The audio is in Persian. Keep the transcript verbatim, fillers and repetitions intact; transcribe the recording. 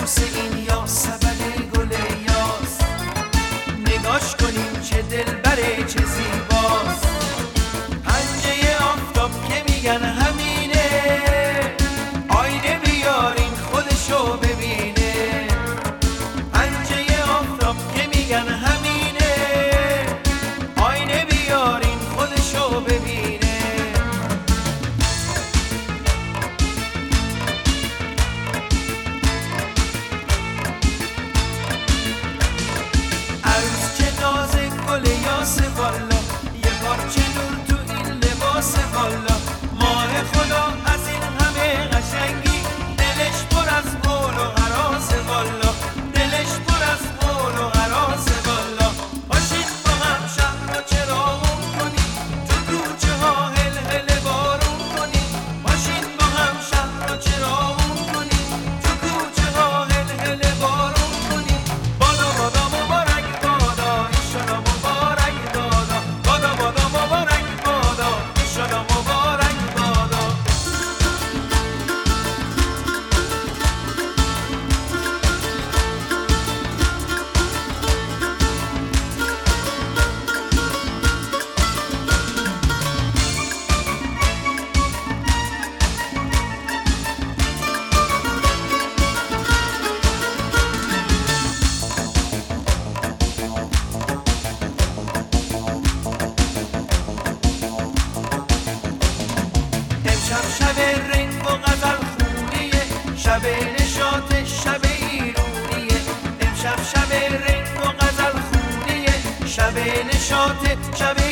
بوس این یاس سبد گل یاس، نگاش کنیم چه دلبره چه زیباست. پنجه آفتاب که میگن همینه، آینه بیارین خودشو ببینه. پنجه آفتاب که میگن همینه، آینه بیارین خودشو ببینه. عروس چه نازه گل یاس والا، یه پارچه نور تو این لباس والا. ماه خدا از این همه قشنگی، دلش پر از قول و هراس والا، دلش پر از قول و هراس والا. باشید با هم شهر را چراغون کنیم، تو کوچه ها هل هل بارون کنیم. باشید با هم شهر را چراغون کنیم، تو کوچه ها هل هل بارون کنیم. بادا بادا مبارک بادا، ایشالا مبارک بادا. بادا بادا مبارک بادا، ایشالا مبارک بادا. امشب شب رنگ و غزل خونیه، شب نشاط شب ایرونیه. امشب شب رنگ و غزل خونیه، شب نشاط شب